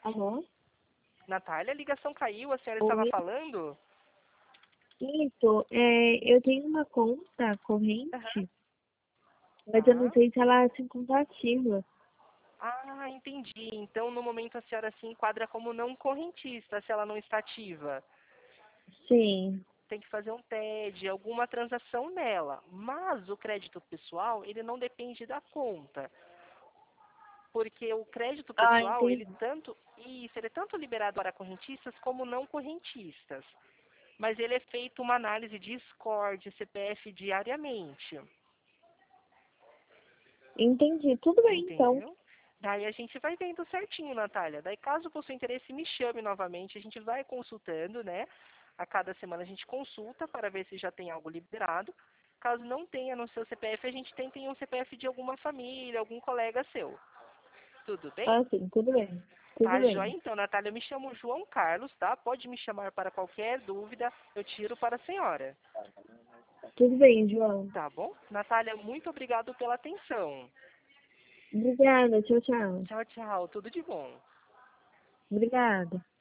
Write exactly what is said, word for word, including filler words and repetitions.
Alô? Natália, a ligação caiu, a senhora estava Oi? falando? Isso, é, eu tenho uma conta Aham. corrente, mas eu não Tá. sei se ela se encontra ativa. Ah, entendi. Então, no momento, a senhora se enquadra como não correntista, se ela não está ativa. Sim. Tem que fazer um T E D, alguma transação nela. Mas o crédito pessoal, ele não depende da conta. Porque o crédito Ah, pessoal, ele entendi. tanto, isso, ele é tanto liberado para correntistas como não correntistas. Mas ele é feito uma análise de score, de C P F diariamente. Entendi. Tudo bem, então. Entendeu? Daí a gente vai vendo certinho, Natália. Daí, caso possua interesse, me chame novamente. A gente vai consultando, né? A cada semana a gente consulta para ver se já tem algo liberado. Caso não tenha no seu C P F, a gente tenta em um C P F de alguma família, algum colega seu. Tudo bem? Ah, sim, tudo bem. Tudo Tá, joia? bem. Então, Natália, eu me chamo João Carlos, tá? Pode me chamar para qualquer dúvida, eu tiro para a senhora. Tudo bem, João. Tá bom? Natália, muito obrigado pela atenção. Obrigada. Tchau, tchau. Tchau, tchau. Tudo de bom. Obrigada.